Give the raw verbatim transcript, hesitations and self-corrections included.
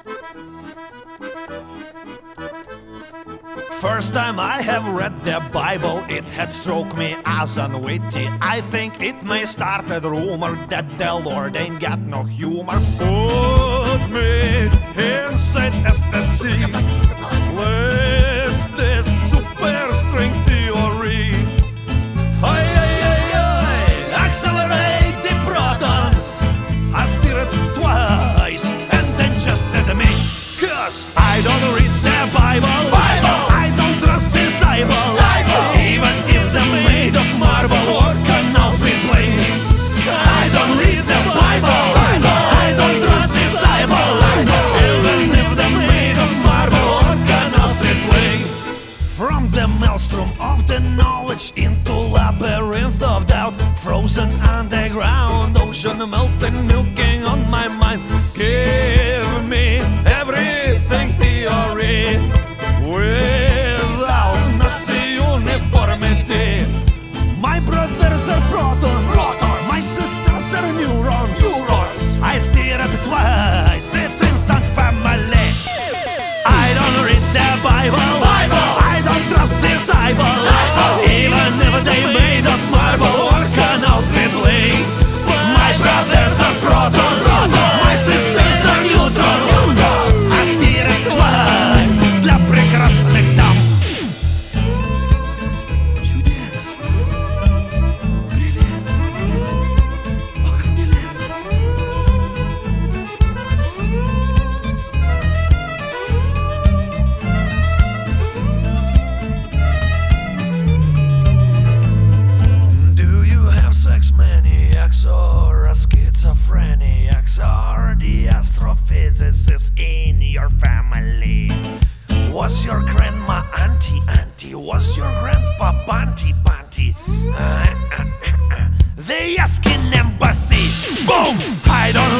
First time I have read the Bible, it had struck me as unwitty. I think it may start a rumor that the Lord ain't got no humor. Put me inside S S C. Let's test super strength theory. Oi, oi, oi, oi. Accelerate the protons. I steer it twice and then just admit, cause I don't read the Bible. Bible. I don't trust disciples. Even if they're made of marble or canal free play. I don't read the Bible. Bible. I don't trust disciples. Even if they're made of marble or canal free play. From the maelstrom of the knowledge into labyrinth of doubt, frozen underground, ocean melting, milking on my mind. Give me everything theory without Nazi uniformity. My brothers are protons, protons. My sisters are neurons, neurons. I steer it twice, it's instant family. I don't read the Bible, Bible. I don't trust disciples, even if they made of marble or canal fiddling. My brothers are protons, protons. My sisters are neutrons, neutrons. I steer it twice для прекрасных дам. Чудес, прелесть, ох, милец. Do you have sex maniacs or schizophrenics or the astrophysicists in your family? Was your grandma auntie auntie? Was your grandpa bunty bunty? Uh, uh, uh, uh. The asking embassy. Boom! I don't